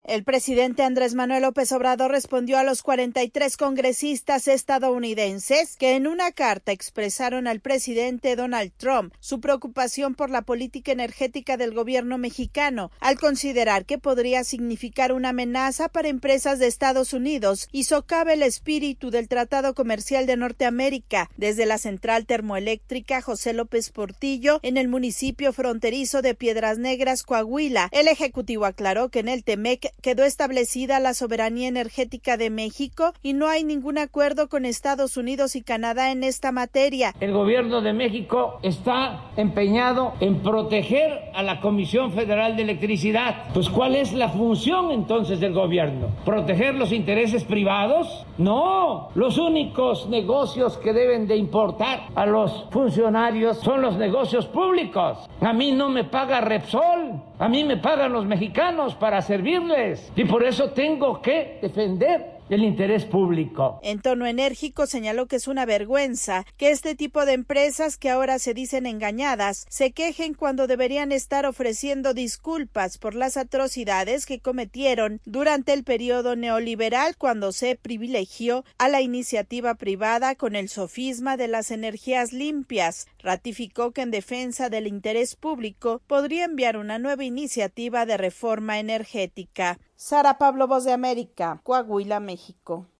El presidente Andrés Manuel López Obrador respondió a los 43 congresistas estadounidenses que en una carta expresaron al presidente Donald Trump su preocupación por la política energética del gobierno mexicano, al considerar que podría significar una amenaza para empresas de Estados Unidos y socava el espíritu del Tratado Comercial de Norteamérica. Desde la central termoeléctrica José López Portillo, en el municipio fronterizo de Piedras Negras, Coahuila, el ejecutivo aclaró que en el TEMEC quedó establecida la soberanía energética de México y no hay ningún acuerdo con Estados Unidos y Canadá en esta materia. El gobierno de México está empeñado en proteger a la Comisión Federal de Electricidad. Pues, ¿cuál es la función entonces del gobierno? ¿Proteger los intereses privados? No, los únicos negocios que deben de importar a los funcionarios son los negocios públicos. A mí no me paga Repsol, a mí me pagan los mexicanos para servirles. Y por eso tengo que defender el interés público. En tono enérgico señaló que es una vergüenza que este tipo de empresas que ahora se dicen engañadas se quejen cuando deberían estar ofreciendo disculpas por las atrocidades que cometieron durante el periodo neoliberal, cuando se privilegió a la iniciativa privada con el sofisma de las energías limpias. Ratificó que en defensa del interés público podría enviar una nueva iniciativa de reforma energética. Sara Pablo, Voz de América, Coahuila, México.